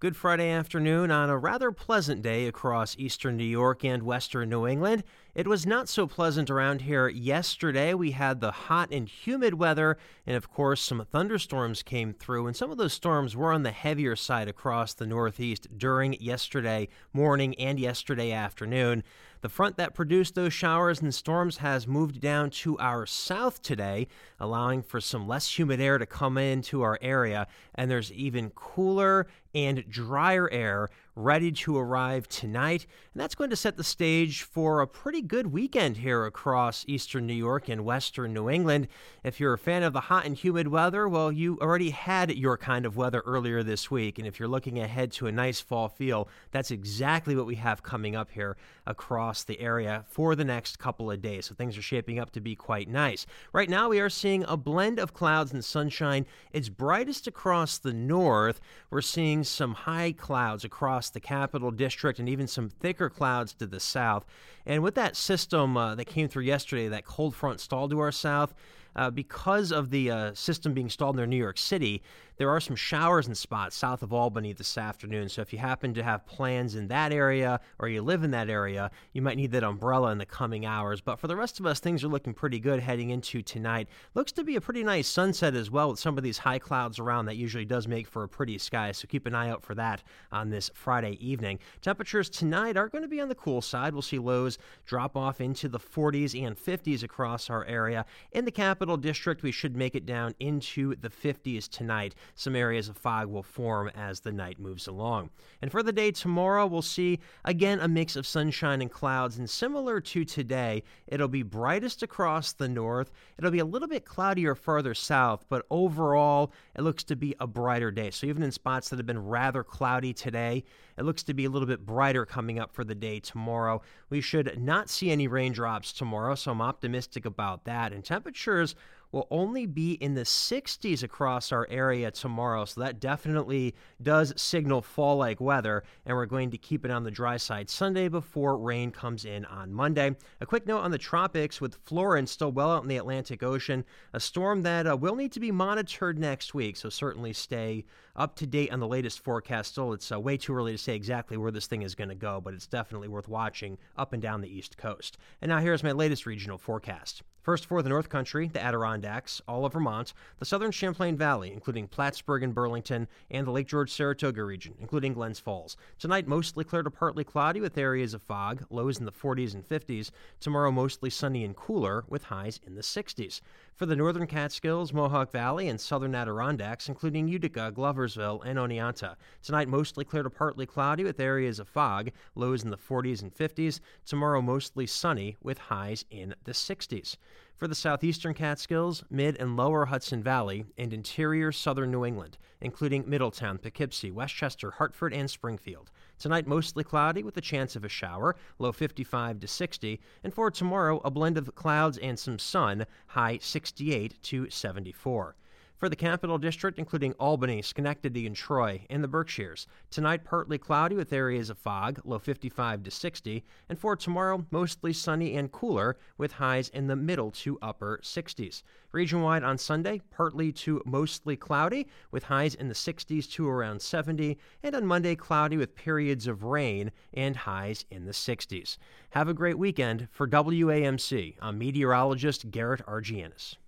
Good Friday afternoon on a rather pleasant day across eastern New York and western New England. It was not so pleasant around here yesterday. We had the hot and humid weather, and of course, some thunderstorms came through, and some of those storms were on the heavier side across the Northeast during yesterday morning and yesterday afternoon. The front that produced those showers and storms has moved down to our south today, allowing for some less humid air to come into our area, and there's even cooler and drier air ready to arrive tonight, and that's going to set the stage for a pretty good weekend here across eastern New York and western New England. If you're a fan of the hot and humid weather, well, you already had your kind of weather earlier this week, and if you're looking ahead to a nice fall feel, that's exactly what we have coming up here across the area for the next couple of days. So things are shaping up to be quite nice. Right now, we are seeing a blend of clouds and sunshine. It's brightest across the north. We're seeing some high clouds across the Capital District and even some thicker clouds to the south. And with that system that came through yesterday, that cold front stalled to our south, because of the system being stalled near New York City, there are some showers in spots south of Albany this afternoon. So if you happen to have plans in that area or you live in that area, you might need that umbrella in the coming hours. But for the rest of us, things are looking pretty good heading into tonight. Looks to be a pretty nice sunset as well with some of these high clouds around. That usually does make for a pretty sky, so keep an eye out for that on this Friday evening. Temperatures tonight are going to be on the cool side. We'll see lows drop off into the 40s and 50s across our area. In the Capital District, we should make it down into the 50s tonight. Some areas of fog will form as the night moves along. And for the day tomorrow, we'll see, again, a mix of sunshine and clouds. And similar to today, it'll be brightest across the north. It'll be a little bit cloudier farther south, but overall, it looks to be a brighter day. So even in spots that have been rather cloudy today, it looks to be a little bit brighter coming up for the day tomorrow. We should not see any raindrops tomorrow, so I'm optimistic about that. And temperatures will only be in the 60s across our area tomorrow, so that definitely does signal fall-like weather, and we're going to keep it on the dry side Sunday before rain comes in on Monday. A quick note on the tropics, with Florence still well out in the Atlantic Ocean, a storm that will need to be monitored next week, so certainly stay up to date on the latest forecast. Still, it's way too early to say exactly where this thing is going to go, but it's definitely worth watching up and down the East Coast. And now here's my latest regional forecast. First, for the North Country, the Adirondacks, all of Vermont, the southern Champlain Valley, including Plattsburgh and Burlington, and the Lake George-Saratoga region, including Glens Falls. Tonight, mostly clear to partly cloudy with areas of fog, lows in the 40s and 50s. Tomorrow, mostly sunny and cooler with highs in the 60s. For the northern Catskills, Mohawk Valley, and southern Adirondacks, including Utica, Gloversville, and Oneonta. Tonight, mostly clear to partly cloudy with areas of fog, lows in the 40s and 50s. Tomorrow, mostly sunny with highs in the 60s. For the southeastern Catskills, mid and lower Hudson Valley, and interior southern New England, including Middletown, Poughkeepsie, Westchester, Hartford, and Springfield. Tonight, mostly cloudy with a chance of a shower, low 55 to 60, and for tomorrow, a blend of clouds and some sun, high 68 to 74. For the Capital District, including Albany, Schenectady, and Troy, and the Berkshires. Tonight, partly cloudy with areas of fog, low 55 to 60, and for tomorrow, mostly sunny and cooler with highs in the middle to upper 60s. Region-wide on Sunday, partly to mostly cloudy with highs in the 60s to around 70, and on Monday, cloudy with periods of rain and highs in the 60s. Have a great weekend. For WAMC, I'm meteorologist Garrett Argianis.